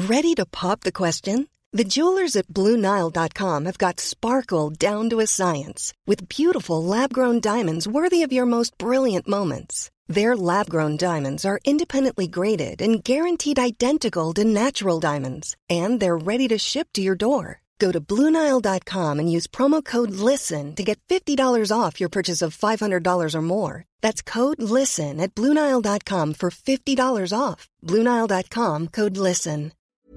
Ready to pop the question? The jewelers at BlueNile.com have got sparkle down to a science with beautiful lab-grown diamonds worthy of your most brilliant moments. Their lab-grown diamonds are independently graded and guaranteed identical to natural diamonds, and they're ready to ship to your door. Go to BlueNile.com and use promo code LISTEN to get $50 off your purchase of $500 or more. That's code LISTEN at BlueNile.com for $50 off. BlueNile.com, code LISTEN.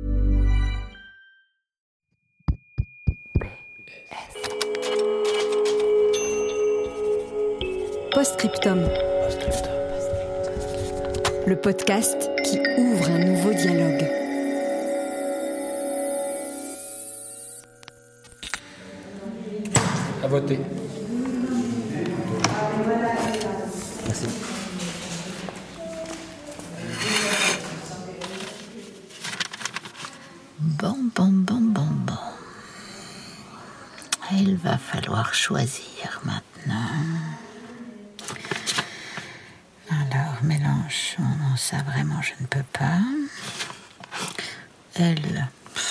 Postscriptum. Le podcast qui ouvre un nouveau dialogue. À voter. Merci. Bon. Il va falloir choisir maintenant. Alors, Mélenchon, non, ça vraiment je ne peux pas. Elle,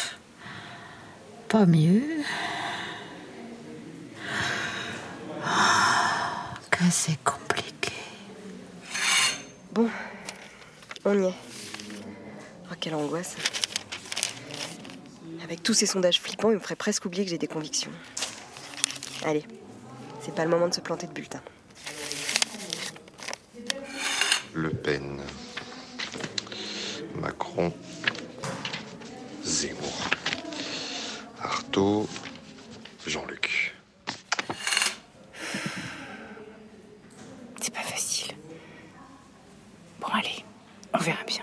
pas mieux. Que c'est compliqué. Bon, on y est. Oh, quelle angoisse. Avec tous ces sondages flippants, il me ferait presque oublier que j'ai des convictions. Allez, c'est pas le moment de se planter de bulletin. Le Pen, Macron, Zemmour, Artaud, Jean-Luc. C'est pas facile. Bon, allez, on verra bien.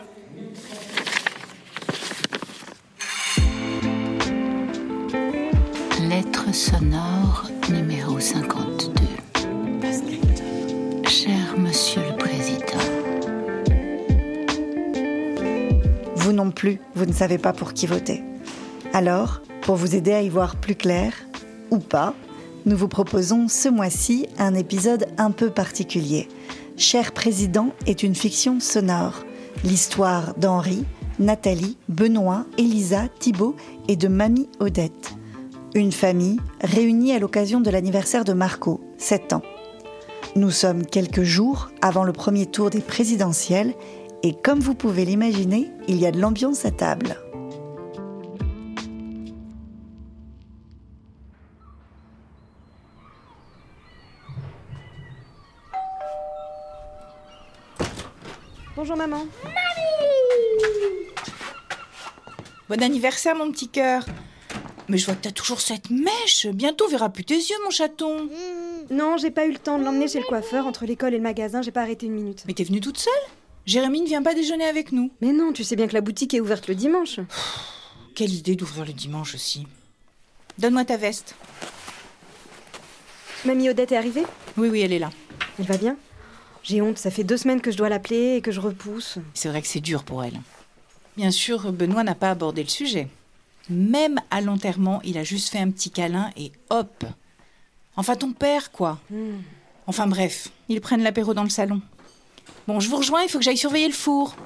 Lettre sonore numéro 52. Cher Monsieur le Président. Vous non plus, vous ne savez pas pour qui voter. Alors, pour vous aider à y voir plus clair, ou pas, nous vous proposons ce mois-ci un épisode un peu particulier. Cher Président est une fiction sonore. L'histoire d'Henri, Nathalie, Benoît, Elisa, Thibaut et de Mamie Odette. Une famille réunie à l'occasion de l'anniversaire de Marco, 7 ans. Nous sommes quelques jours avant le premier tour des présidentielles et comme vous pouvez l'imaginer, il y a de l'ambiance à table. Bonjour maman. Bon anniversaire, mon petit cœur. Mais je vois que t'as toujours cette mèche. Bientôt, on verra plus tes yeux, mon chaton. Non, j'ai pas eu le temps de l'emmener chez le coiffeur. Entre l'école et le magasin, j'ai pas arrêté une minute. Mais t'es venue toute seule ? Jérémy ne vient pas déjeuner avec nous. Mais non, tu sais bien que la boutique est ouverte le dimanche. Quelle idée d'ouvrir le dimanche aussi. Donne-moi ta veste. Mamie Odette est arrivée ? Oui, elle est là. Elle va bien ? J'ai honte, ça fait 2 semaines que je dois l'appeler et que je repousse. C'est vrai que c'est dur pour elle. Bien sûr, Benoît n'a pas abordé le sujet. Même à l'enterrement, il a juste fait un petit câlin et hop. Enfin, ton père, quoi. Enfin bref, ils prennent l'apéro dans le salon. Bon, je vous rejoins, il faut que j'aille surveiller le four.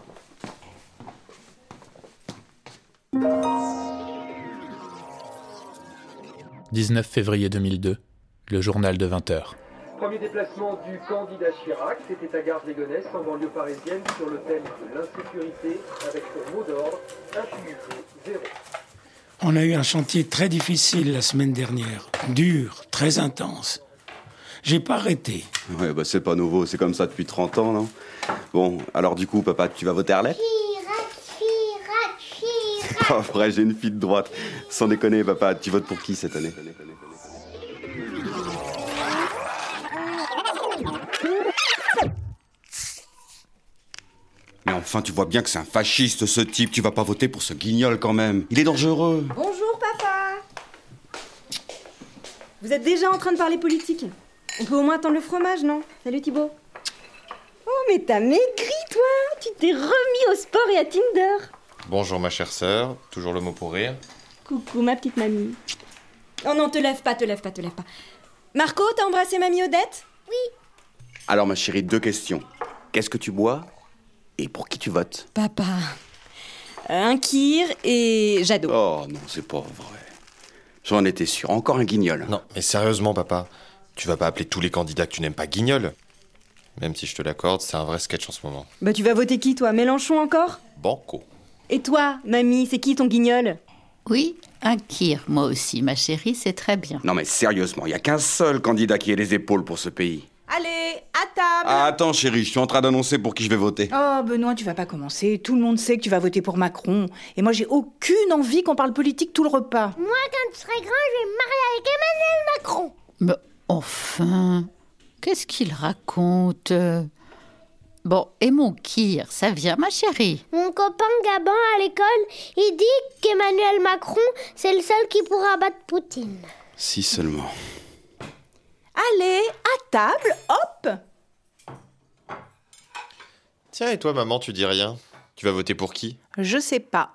« 19 février 2002, le journal de 20h. Premier déplacement du candidat Chirac, c'était à Gare-de-Légonesse, en banlieue parisienne, sur le thème de l'insécurité, avec pour mot d'ordre, impunité zéro. On a eu un chantier très difficile la semaine dernière. Dur, très intense. J'ai pas arrêté. Ouais, c'est pas nouveau, c'est comme ça depuis 30 ans, non ? Bon, alors du coup, papa, tu vas voter Arlette ? C'est pas vrai, j'ai une fille de droite. Sans déconner, papa, tu votes pour qui cette année ? Mais enfin, tu vois bien que c'est un fasciste, ce type. Tu vas pas voter pour ce guignol, quand même. Il est dangereux. Bonjour, papa. Vous êtes déjà en train de parler politique ? On peut au moins attendre le fromage, non ? Salut, Thibaut. Oh, mais t'as maigri, toi ! Tu t'es remis au sport et à Tinder. Bonjour ma chère sœur, toujours le mot pour rire. Coucou, ma petite mamie. Oh non, te lève pas. Marco, t'as embrassé mamie Odette ? Oui. Alors, ma chérie, 2 questions. Qu'est-ce que tu bois ? Et pour qui tu votes ? Papa, un Kir et Jadot. Oh non, c'est pas vrai. J'en étais sûr, encore un guignol. Non, mais sérieusement, papa, tu vas pas appeler tous les candidats que tu n'aimes pas guignol. Même si je te l'accorde, c'est un vrai sketch en ce moment. Bah tu vas voter qui toi, Mélenchon encore? Banco. Et toi, mamie, c'est qui ton guignol? Oui, un Kir, moi aussi, ma chérie, c'est très bien. Non mais sérieusement, il y a qu'un seul candidat qui ait les épaules pour ce pays. Allez, à table. Ah, attends chérie, je suis en train d'annoncer pour qui je vais voter. Oh, Benoît, tu vas pas commencer. Tout le monde sait que tu vas voter pour Macron. Et moi, j'ai aucune envie qu'on parle politique tout le repas. Moi, quand je serai grand, je vais me marier avec Emmanuel Macron. Mais enfin, qu'est-ce qu'il raconte? Bon, et mon Kir, ça vient, ma chérie? Mon copain Gabin à l'école, il dit qu'Emmanuel Macron, c'est le seul qui pourra battre Poutine. Si seulement. Allez, à table, hop. Tiens, et toi, maman, tu dis rien? Tu vas voter pour qui? Je sais pas.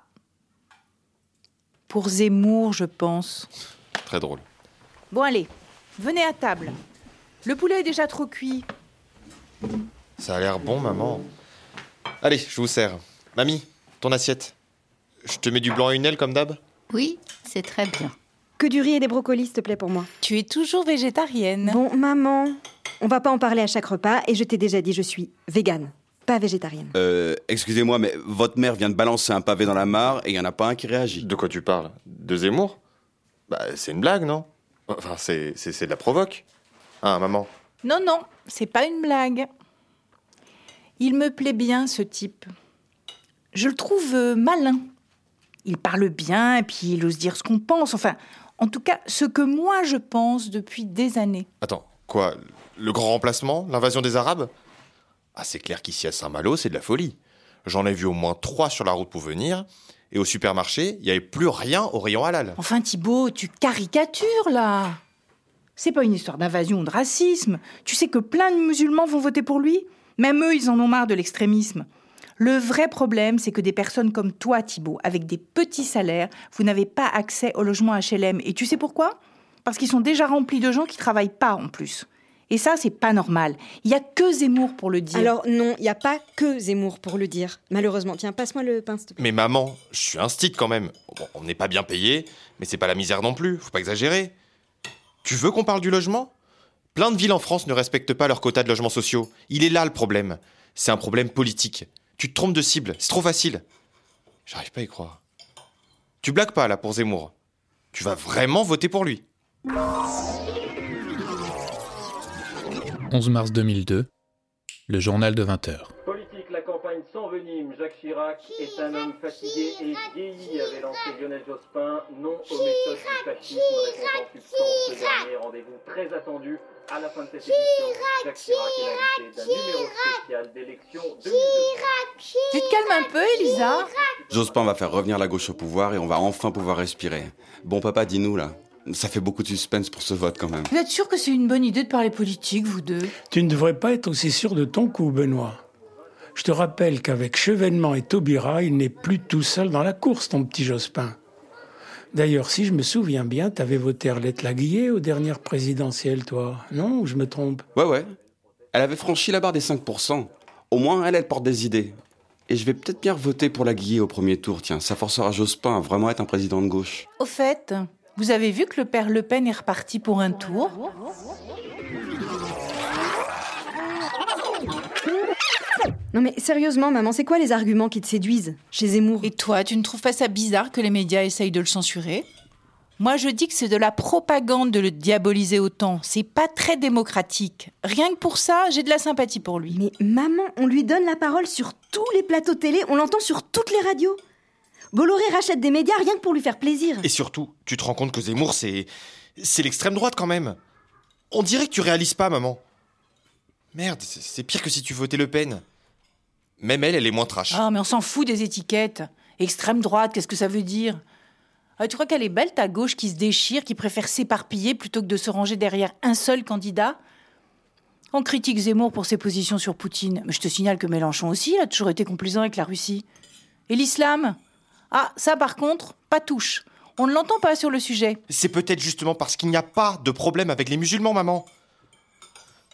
Pour Zemmour, je pense. Très drôle. Bon, allez, venez à table. Le poulet est déjà trop cuit. Ça a l'air bon, maman. Allez, je vous sers. Mamie, ton assiette. Je te mets du blanc à une aile comme d'hab? Oui, c'est très bien. Que du riz et des brocolis, s'il te plaît, pour moi. Tu es toujours végétarienne. Bon, maman, on va pas en parler à chaque repas, et je t'ai déjà dit, je suis végane, pas végétarienne. Excusez-moi, mais votre mère vient de balancer un pavé dans la mare et il y en a pas un qui réagit. De quoi tu parles? De Zemmour? Bah, c'est une blague, non? Enfin, c'est de la provoque. Hein, maman? Non, non, c'est pas une blague. Il me plaît bien, ce type. Je le trouve malin. Il parle bien, et puis il ose dire ce qu'on pense. Enfin, en tout cas, ce que moi je pense depuis des années. Attends, quoi? Le grand remplacement? L'invasion des Arabes? Ah, c'est clair qu'ici à Saint-Malo, c'est de la folie. J'en ai vu au moins 3 sur la route pour venir, et au supermarché, il n'y avait plus rien au rayon halal. Enfin, Thibaut, tu caricatures, là. C'est pas une histoire d'invasion ou de racisme. Tu sais que plein de musulmans vont voter pour lui. Même eux, ils en ont marre de l'extrémisme. Le vrai problème, c'est que des personnes comme toi, Thibaut, avec des petits salaires, vous n'avez pas accès au logement HLM. Et tu sais pourquoi? Parce qu'ils sont déjà remplis de gens qui travaillent pas, en plus. Et ça, c'est pas normal. Il y a que Zemmour pour le dire. Alors non, il y a pas que Zemmour pour le dire. Malheureusement. Tiens, passe-moi le pain, s'il te plaît. Mais maman, je suis un stit quand même. Bon, on n'est pas bien payé, mais c'est pas la misère non plus. Faut pas exagérer. Tu veux qu'on parle du logement? Plein de villes en France ne respectent pas leur quota de logements sociaux. Il est là le problème. C'est un problème politique. Tu te trompes de cible, c'est trop facile. J'arrive pas à y croire. Tu blagues pas là pour Zemmour. Tu vas vraiment voter pour lui. 11 mars 2002, le journal de 20h. Politique, la campagne s'envenime. Jacques Chirac est un homme fatigué et vieilli, avait lancé Lionel Jospin. Non aux méthodes du fascisme, répondant en substance ce dernier rendez-vous très attendu. À la fin de cette édition, Jacques Chirac est l'invité d'un numéro spécial d'élection 2002. Tu te calmes un peu, Elisa? Jospin va faire revenir la gauche au pouvoir et on va enfin pouvoir respirer. Bon papa, dis-nous là. Ça fait beaucoup de suspense pour ce vote quand même. Vous êtes sûr que c'est une bonne idée de parler politique, vous deux? Tu ne devrais pas être aussi sûr de ton coup, Benoît. Je te rappelle qu'avec Chevènement et Taubira, il n'est plus tout seul dans la course, ton petit Jospin. D'ailleurs, si je me souviens bien, t'avais voté Arlette Laguillet aux dernières présidentielles, toi. Non, ou je me trompe? Ouais. Elle avait franchi la barre des 5%. Au moins, elle porte des idées. Et je vais peut-être bien voter pour Laguillet au premier tour, tiens. Ça forcera Jospin à vraiment être un président de gauche. Au fait, vous avez vu que le père Le Pen est reparti pour un tour? Non mais sérieusement, maman, c'est quoi les arguments qui te séduisent chez Zemmour? Et toi, tu ne trouves pas ça bizarre que les médias essayent de le censurer? Moi, je dis que c'est de la propagande de le diaboliser autant. C'est pas très démocratique. Rien que pour ça, j'ai de la sympathie pour lui. Mais maman, on lui donne la parole sur tous les plateaux télé, on l'entend sur toutes les radios. Bolloré rachète des médias rien que pour lui faire plaisir. Et surtout, tu te rends compte que Zemmour, c'est l'extrême droite quand même. On dirait que tu réalises pas, maman. Merde, c'est pire que si tu votais Le Pen. Même elle est moins trash. Ah, mais on s'en fout des étiquettes. Extrême droite, qu'est-ce que ça veut dire? Ah, tu crois qu'elle est belle, ta gauche qui se déchire, qui préfère s'éparpiller plutôt que de se ranger derrière un seul candidat? On critique Zemmour pour ses positions sur Poutine. Mais je te signale que Mélenchon aussi, il a toujours été complaisant avec la Russie. Et l'islam? Ah, ça par contre, pas touche. On ne l'entend pas sur le sujet. C'est peut-être justement parce qu'il n'y a pas de problème avec les musulmans, maman.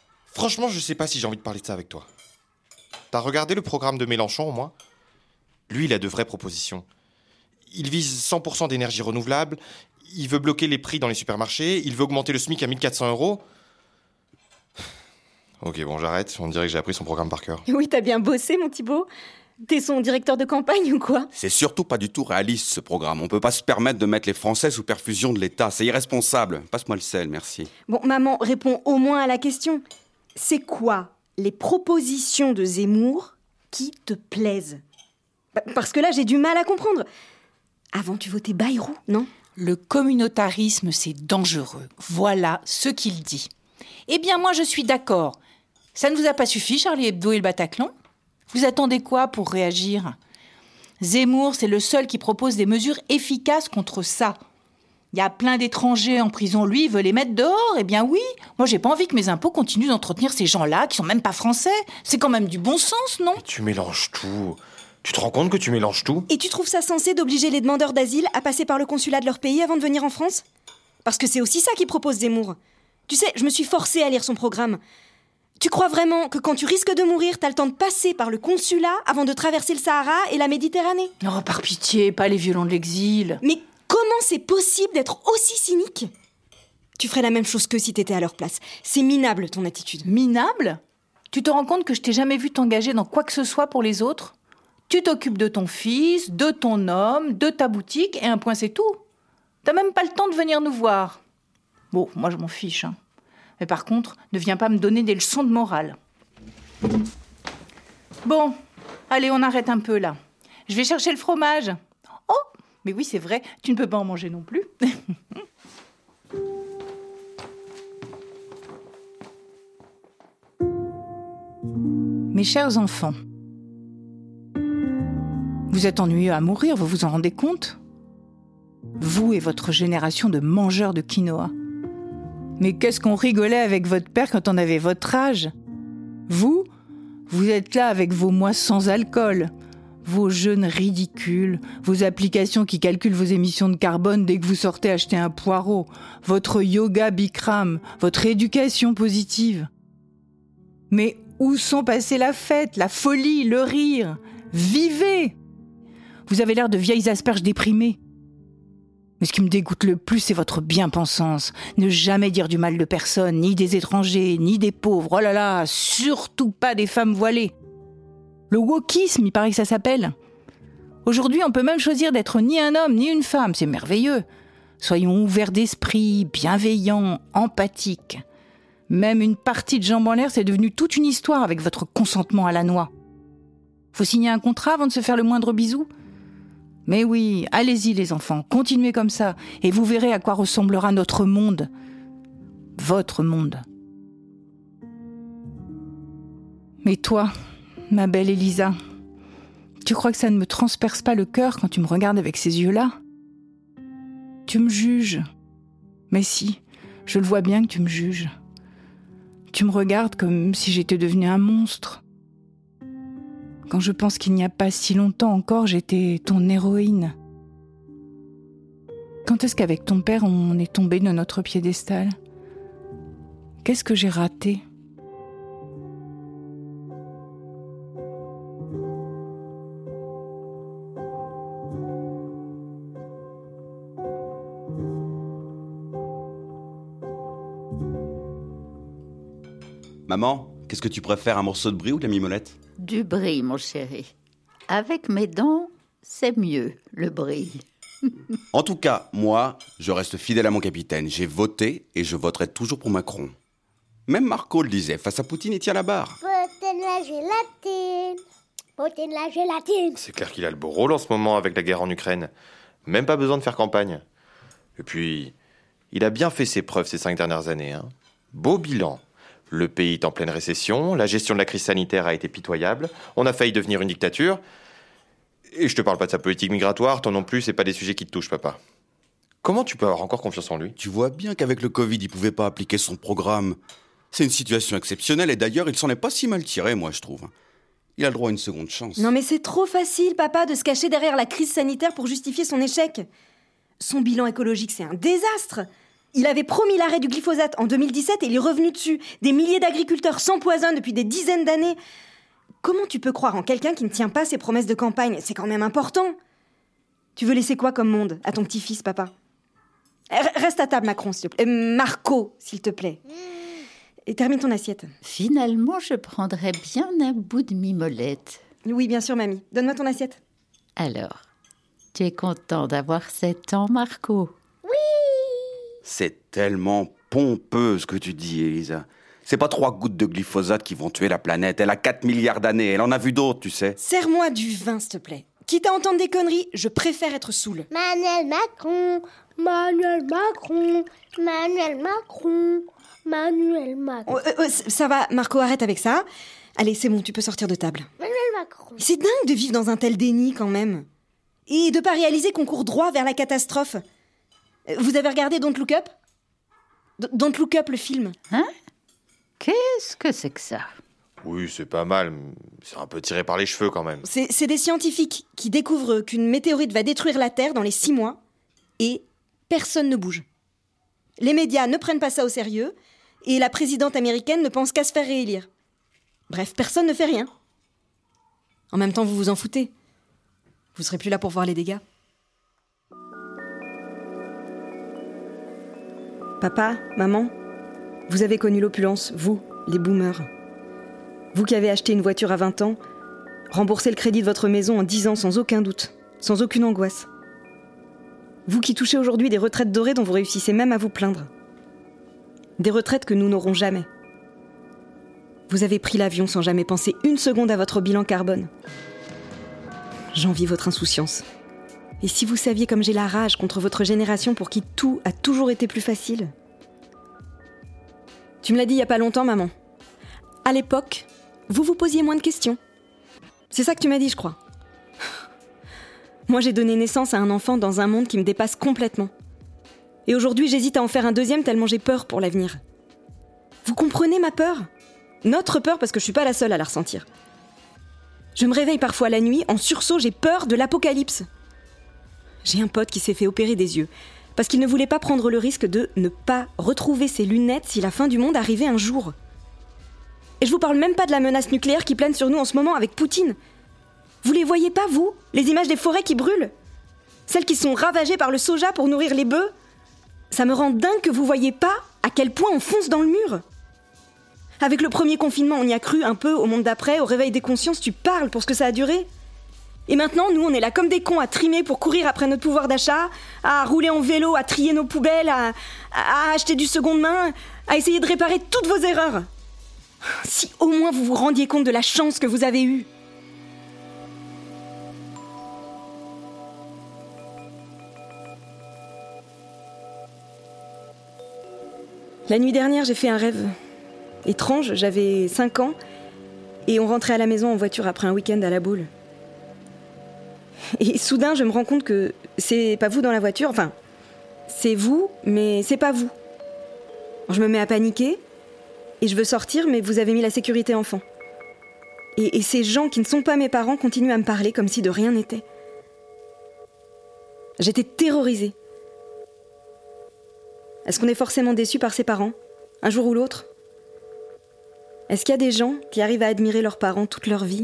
Franchement, je sais pas si j'ai envie de parler de ça avec toi. T'as regardé le programme de Mélenchon, au moins? Lui, il a de vraies propositions. Il vise 100% d'énergie renouvelable, il veut bloquer les prix dans les supermarchés, il veut augmenter le SMIC à 1 400 €. Ok, bon, j'arrête, on dirait que j'ai appris son programme par cœur. Oui, t'as bien bossé, mon Thibaut. T'es son directeur de campagne ou quoi? C'est surtout pas du tout réaliste, ce programme. On peut pas se permettre de mettre les Français sous perfusion de l'État. C'est irresponsable. Passe-moi le sel, merci. Bon, maman, réponds au moins à la question. C'est quoi les propositions de Zemmour qui te plaisent? Parce que là, j'ai du mal à comprendre. Avant, tu votais Bayrou, non? Le communautarisme, c'est dangereux. Voilà ce qu'il dit. Eh bien, moi, je suis d'accord. Ça ne vous a pas suffi, Charlie Hebdo et le Bataclan? Vous attendez quoi pour réagir? Zemmour, c'est le seul qui propose des mesures efficaces contre ça. Il y a plein d'étrangers en prison, lui, il veut les mettre dehors. Eh bien oui, moi j'ai pas envie que mes impôts continuent d'entretenir ces gens-là qui sont même pas français. C'est quand même du bon sens, non? Mais tu mélanges tout. Tu te rends compte que tu mélanges tout? Et tu trouves ça sensé d'obliger les demandeurs d'asile à passer par le consulat de leur pays avant de venir en France? Parce que c'est aussi ça qu'il propose Zemmour. Tu sais, je me suis forcée à lire son programme. Tu crois vraiment que quand tu risques de mourir, t'as le temps de passer par le consulat avant de traverser le Sahara et la Méditerranée? Oh, par pitié, pas les violents de l'exil. Mais comment c'est possible d'être aussi cynique? Tu ferais la même chose qu'eux si t'étais à leur place. C'est minable, ton attitude. Minable? Tu te rends compte que je t'ai jamais vu t'engager dans quoi que ce soit pour les autres? Tu t'occupes de ton fils, de ton homme, de ta boutique, et un point c'est tout. T'as même pas le temps de venir nous voir. Bon, moi je m'en fiche, hein. Mais par contre, ne viens pas me donner des leçons de morale. Bon, allez, on arrête un peu là. Je vais chercher le fromage. Oh, mais oui, c'est vrai, tu ne peux pas en manger non plus. Mes chers enfants, vous êtes ennuyeux à mourir, vous vous en rendez compte? Vous et votre génération de mangeurs de quinoa. Mais qu'est-ce qu'on rigolait avec votre père quand on avait votre âge? Vous êtes là avec vos mois sans alcool, vos jeûnes ridicules, vos applications qui calculent vos émissions de carbone dès que vous sortez acheter un poireau, votre yoga Bikram, votre éducation positive. Mais où sont passées la fête, la folie, le rire? Vivez! Vous avez l'air de vieilles asperges déprimées. Mais ce qui me dégoûte le plus, c'est votre bien-pensance. Ne jamais dire du mal de personne, ni des étrangers, ni des pauvres. Oh là là, surtout pas des femmes voilées. Le wokisme, il paraît que ça s'appelle. Aujourd'hui, on peut même choisir d'être ni un homme, ni une femme. C'est merveilleux. Soyons ouverts d'esprit, bienveillants, empathiques. Même une partie de jambes en l'air, c'est devenu toute une histoire avec votre consentement à la noix. Faut signer un contrat avant de se faire le moindre bisou? Mais oui, allez-y les enfants, continuez comme ça, et vous verrez à quoi ressemblera notre monde. Votre monde. Mais toi, ma belle Elisa, tu crois que ça ne me transperce pas le cœur quand tu me regardes avec ces yeux-là? Tu me juges. Mais si, je le vois bien que tu me juges. Tu me regardes comme si j'étais devenue un monstre. Quand je pense qu'il n'y a pas si longtemps encore, j'étais ton héroïne. Quand est-ce qu'avec ton père, on est tombé de notre piédestal? Qu'est-ce que j'ai raté? Maman, qu'est-ce que tu préfères, un morceau de brie ou de la mimolette? Du brie, mon chéri. Avec mes dents, c'est mieux, le brie. En tout cas, moi, je reste fidèle à mon capitaine. J'ai voté et je voterai toujours pour Macron. Même Marco le disait, face à Poutine, il tient la barre. Poutine la gélatine. Poutine la gélatine. C'est clair qu'il a le beau rôle en ce moment avec la guerre en Ukraine. Même pas besoin de faire campagne. Et puis, il a bien fait ses preuves ces 5 dernières années, hein. Beau bilan. Le pays est en pleine récession, la gestion de la crise sanitaire a été pitoyable, on a failli devenir une dictature. Et je te parle pas de sa politique migratoire, toi non plus, c'est pas des sujets qui te touchent, papa. Comment tu peux avoir encore confiance en lui? Tu vois bien qu'avec le Covid, il pouvait pas appliquer son programme. C'est une situation exceptionnelle et d'ailleurs, il s'en est pas si mal tiré, moi, je trouve. Il a le droit à une seconde chance. Non mais c'est trop facile, papa, de se cacher derrière la crise sanitaire pour justifier son échec. Son bilan écologique, c'est un désastre. Il avait promis l'arrêt du glyphosate en 2017 et il est revenu dessus. Des milliers d'agriculteurs s'empoisonnent depuis des dizaines d'années. comment tu peux croire en quelqu'un qui ne tient pas ses promesses de campagne? C'est quand même important. Tu veux laisser quoi comme monde à ton petit-fils, papa? Reste à table, Macron, s'il te plaît. Marco, s'il te plaît. Et termine ton assiette. Finalement, je prendrais bien un bout de mimolette. Oui, bien sûr, mamie. Donne-moi ton assiette. Alors, tu es content d'avoir 7 ans, Marco? C'est tellement pompeux ce que tu dis, Elisa. C'est pas 3 gouttes de glyphosate qui vont tuer la planète. Elle a 4 milliards d'années. Elle en a vu d'autres, tu sais. Serre-moi du vin, s'il te plaît. Quitte à entendre des conneries, je préfère être saoule. Manuel Macron, Manuel Macron, Manuel Macron, Manuel Macron. Ça va, Marco, arrête avec ça. Allez, c'est bon, tu peux sortir de table. Manuel Macron. C'est dingue de vivre dans un tel déni, quand même. Et de pas réaliser qu'on court droit vers la catastrophe. Vous avez regardé Don't Look Up? Don't Look Up, le film. Hein? Qu'est-ce que c'est que ça? Oui, c'est pas mal. C'est un peu tiré par les cheveux quand même. C'est des scientifiques qui découvrent qu'une météorite va détruire la Terre dans les 6 mois et personne ne bouge. Les médias ne prennent pas ça au sérieux et la présidente américaine ne pense qu'à se faire réélire. Bref, personne ne fait rien. En même temps, vous vous en foutez. Vous serez plus là pour voir les dégâts. Papa, maman, vous avez connu l'opulence, vous, les boomers. Vous qui avez acheté une voiture à 20 ans, remboursé le crédit de votre maison en 10 ans sans aucun doute, sans aucune angoisse. Vous qui touchez aujourd'hui des retraites dorées dont vous réussissez même à vous plaindre. Des retraites que nous n'aurons jamais. Vous avez pris l'avion sans jamais penser une seconde à votre bilan carbone. J'envie votre insouciance. Et si vous saviez comme j'ai la rage contre votre génération pour qui tout a toujours été plus facile. Tu me l'as dit il y a pas longtemps, maman. À l'époque, vous vous posiez moins de questions. C'est ça que tu m'as dit, je crois. Moi, j'ai donné naissance à un enfant dans un monde qui me dépasse complètement. Et aujourd'hui, j'hésite à en faire un deuxième tellement j'ai peur pour l'avenir. Vous comprenez ma peur? Notre peur, parce que je suis pas la seule à la ressentir. Je me réveille parfois la nuit, en sursaut, j'ai peur de l'apocalypse. J'ai un pote qui s'est fait opérer des yeux, parce qu'il ne voulait pas prendre le risque de ne pas retrouver ses lunettes si la fin du monde arrivait un jour. Et je vous parle même pas de la menace nucléaire qui plane sur nous en ce moment avec Poutine. Vous les voyez pas, vous? Les images des forêts qui brûlent? Celles qui sont ravagées par le soja pour nourrir les bœufs? Ça me rend dingue que vous voyez pas à quel point on fonce dans le mur. Avec le premier confinement, on y a cru un peu, au monde d'après, au réveil des consciences, tu parles pour ce que ça a duré. Et maintenant, nous, on est là comme des cons à trimer pour courir après notre pouvoir d'achat, à rouler en vélo, à trier nos poubelles, à acheter du seconde main, à essayer de réparer toutes vos erreurs. Si au moins vous vous rendiez compte de la chance que vous avez eue. La nuit dernière, j'ai fait un rêve étrange. J'avais 5 ans et on rentrait à la maison en voiture après un week-end à la boule. Et soudain, je me rends compte que c'est pas vous dans la voiture. Enfin, c'est vous, mais c'est pas vous. Alors, je me mets à paniquer et je veux sortir, mais vous avez mis la sécurité enfant. Et ces gens qui ne sont pas mes parents continuent à me parler comme si de rien n'était. J'étais terrorisée. Est-ce qu'on est forcément déçu par ses parents, un jour ou l'autre? Est-ce qu'il y a des gens qui arrivent à admirer leurs parents toute leur vie?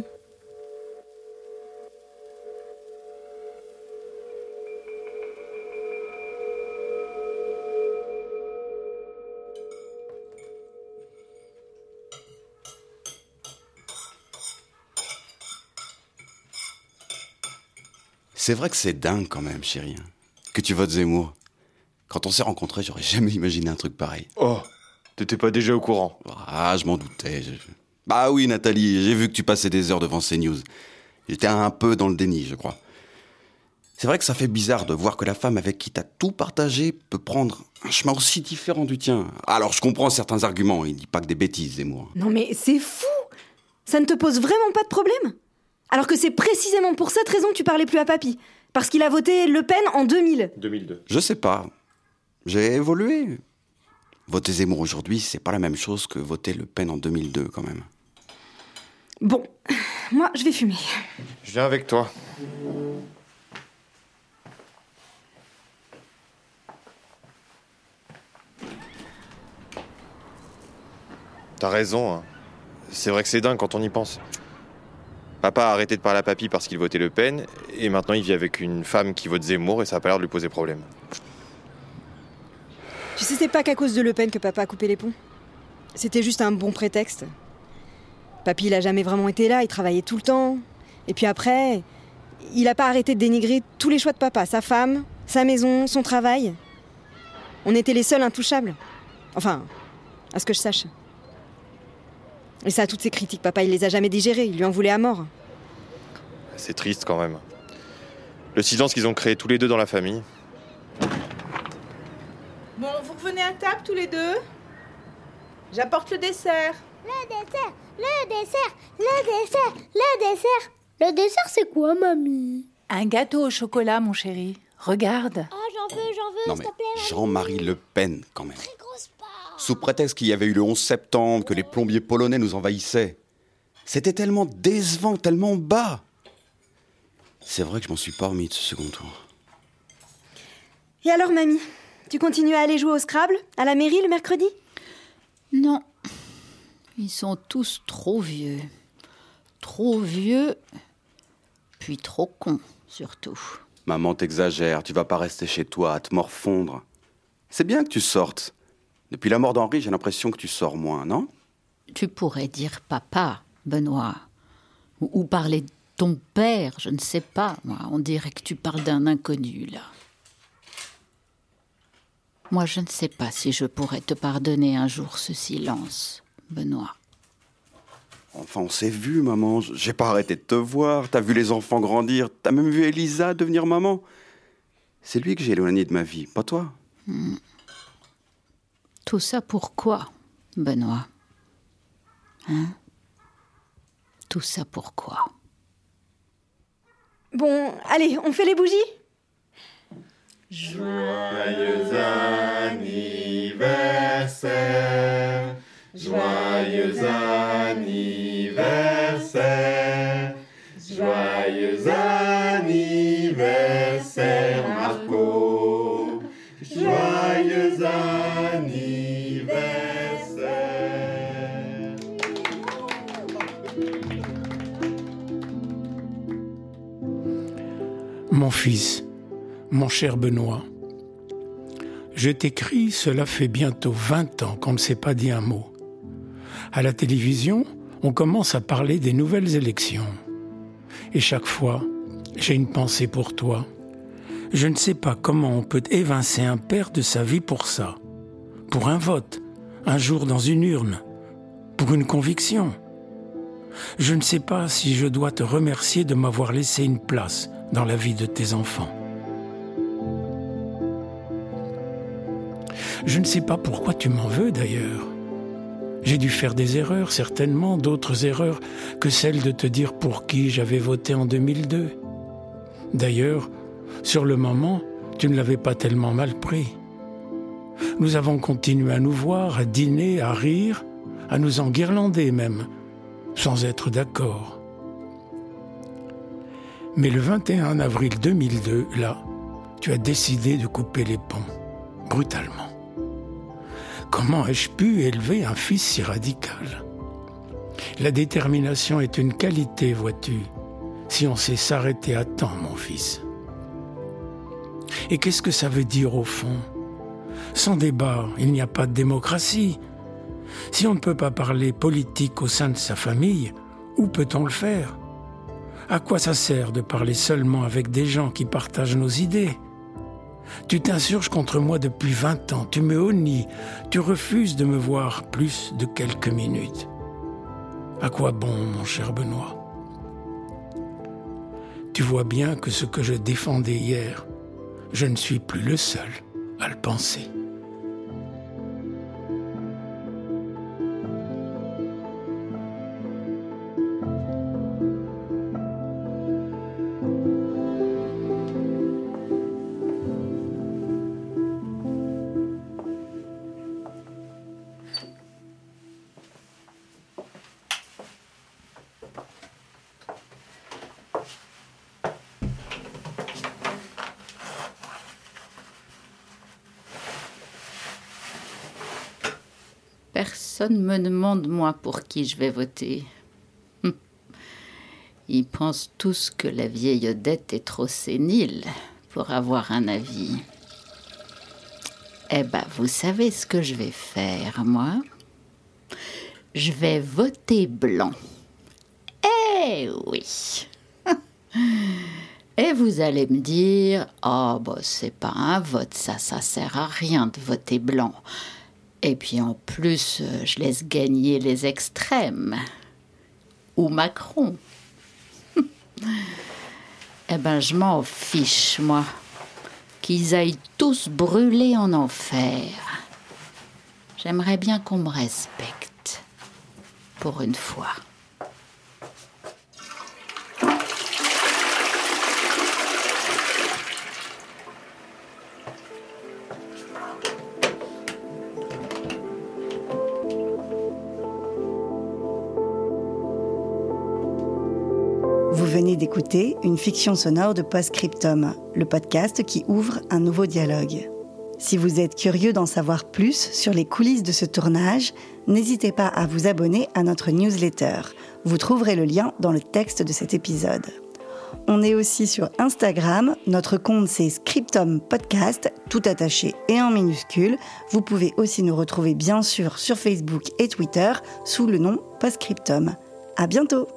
C'est vrai que c'est dingue quand même, chérie, que tu votes Zemmour. Quand on s'est rencontrés, j'aurais jamais imaginé un truc pareil. Oh, t'étais pas déjà au courant? Ah, je m'en doutais. Bah oui, Nathalie, j'ai vu que tu passais des heures devant CNews. J'étais un peu dans le déni, je crois. C'est vrai que ça fait bizarre de voir que la femme avec qui t'as tout partagé peut prendre un chemin aussi différent du tien. Alors, je comprends certains arguments, il dit pas que des bêtises, Zemmour. Non mais c'est fou! Ça ne te pose vraiment pas de problème? Alors que c'est précisément pour cette raison que tu parlais plus à papy. Parce qu'il a voté Le Pen en 2000. 2002. Je sais pas. J'ai évolué. Voter Zemmour aujourd'hui, c'est pas la même chose que voter Le Pen en 2002, quand même. Bon, moi, je vais fumer. Je viens avec toi. T'as raison, hein. C'est vrai que c'est dingue quand on y pense. Papa a arrêté de parler à papy parce qu'il votait Le Pen, et maintenant il vit avec une femme qui vote Zemmour, et ça a pas l'air de lui poser problème. Tu sais, c'est pas qu'à cause de Le Pen que papa a coupé les ponts. C'était juste un bon prétexte. Papy, il a jamais vraiment été là, il travaillait tout le temps. Et puis après, il a pas arrêté de dénigrer tous les choix de papa, sa femme, sa maison, son travail. On était les seuls intouchables. Enfin, à ce que je sache. Et ça, toutes ces critiques, papa, il les a jamais digérées, il lui en voulait à mort. C'est triste quand même. Le silence qu'ils ont créé tous les deux dans la famille. Bon, vous revenez à table tous les deux? J'apporte le dessert. Le dessert, le dessert, le dessert, le dessert. Le dessert, c'est quoi, mamie? Un gâteau au chocolat, mon chéri. Regarde. Ah, j'en veux, Non s'il mais te plaît, mamie. Jean-Marie Le Pen, quand même. Très grosse part. Sous prétexte qu'il y avait eu le 11 septembre, que les plombiers polonais nous envahissaient. C'était tellement décevant, tellement bas. C'est vrai que je m'en suis pas remis de ce second tour. Et alors, mamie, tu continues à aller jouer au Scrabble, à la mairie le mercredi? Non. Ils sont tous trop vieux. Trop vieux, puis trop cons, surtout. Maman, t'exagères, tu vas pas rester chez toi à te morfondre. C'est bien que tu sortes. Depuis la mort d'Henri, j'ai l'impression que tu sors moins, non? Tu pourrais dire papa, Benoît. Ou parler de ton père, je ne sais pas, moi. On dirait que tu parles d'un inconnu, là. Moi, je ne sais pas si je pourrais te pardonner un jour ce silence, Benoît. Enfin, on s'est vu, maman. J'ai pas arrêté de te voir. T'as vu les enfants grandir. T'as même vu Elisa devenir maman. C'est lui que j'ai éloigné de ma vie, pas toi. Tout ça pourquoi, Benoît? Hein? Tout ça pourquoi? Bon, allez, on fait les bougies? Joyeux anniversaire, joyeux anniversaire, joyeux anniversaire Marco, joyeux anniversaire. Mon fils, mon cher Benoît, je t'écris, cela fait bientôt 20 ans qu'on ne s'est pas dit un mot. À la télévision, on commence à parler des nouvelles élections. Et chaque fois, j'ai une pensée pour toi. Je ne sais pas comment on peut évincer un père de sa vie pour ça. Pour un vote, un jour dans une urne, pour une conviction. Je ne sais pas si je dois te remercier de m'avoir laissé une place dans la vie de tes enfants. Je ne sais pas pourquoi tu m'en veux d'ailleurs. J'ai dû faire des erreurs, certainement, d'autres erreurs que celle de te dire pour qui j'avais voté en 2002. D'ailleurs, sur le moment, tu ne l'avais pas tellement mal pris. Nous avons continué à nous voir, à dîner, à rire, à nous enguirlander même, sans être d'accord. Mais le 21 avril 2002, là, tu as décidé de couper les ponts, brutalement. Comment ai-je pu élever un fils si radical? La détermination est une qualité, vois-tu, si on sait s'arrêter à temps, mon fils. Et qu'est-ce que ça veut dire au fond? Sans débat, il n'y a pas de démocratie. Si on ne peut pas parler politique au sein de sa famille, où peut-on le faire? À quoi ça sert de parler seulement avec des gens qui partagent nos idées? Tu t'insurges contre moi depuis 20 ans, tu me honnies, tu refuses de me voir plus de quelques minutes. À quoi bon, mon cher Benoît? Tu vois bien que ce que je défendais hier, je ne suis plus le seul à le penser. Personne me demande, moi, pour qui je vais voter. Ils pensent tous que la vieille Odette est trop sénile pour avoir un avis. Eh ben, vous savez ce que je vais faire, moi ? Je vais voter blanc. Eh oui. Et vous allez me dire, oh, bah, c'est pas un vote, ça sert à rien de voter blanc. Et puis en plus, je laisse gagner les extrêmes. Ou Macron. Eh ben, je m'en fiche, moi. Qu'ils aillent tous brûler en enfer. J'aimerais bien qu'on me respecte. Pour une fois. Vous venez d'écouter une fiction sonore de Postscriptum, le podcast qui ouvre un nouveau dialogue. Si vous êtes curieux d'en savoir plus sur les coulisses de ce tournage, n'hésitez pas à vous abonner à notre newsletter. Vous trouverez le lien dans le texte de cet épisode. On est aussi sur Instagram, notre compte c'est Scriptum Podcast, tout attaché et en minuscule. Vous pouvez aussi nous retrouver bien sûr sur Facebook et Twitter sous le nom Postscriptum. À bientôt!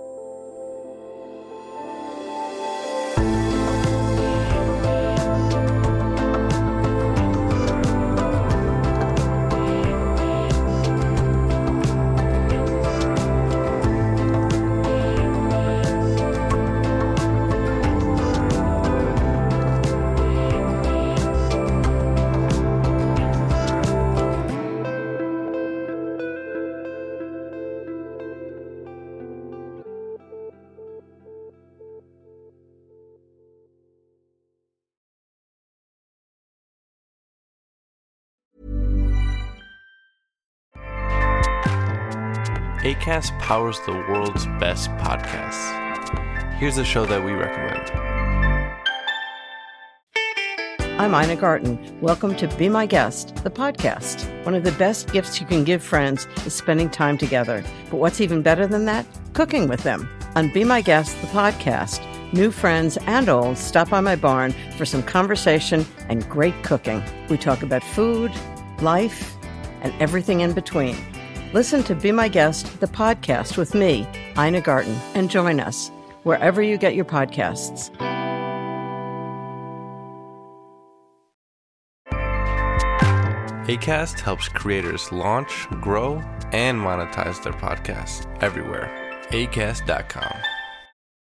Acast powers the world's best podcasts. Here's a show that we recommend. I'm Ina Garten. Welcome to Be My Guest, the podcast. One of the best gifts you can give friends is spending time together. But what's even better than that? Cooking with them. On Be My Guest, the podcast, new friends and old stop by my barn for some conversation and great cooking. We talk about food, life, and everything in between. Listen to Be My Guest, the podcast with me, Ina Garten, and join us wherever you get your podcasts. Acast helps creators launch, grow, and monetize their podcasts everywhere. Acast.com.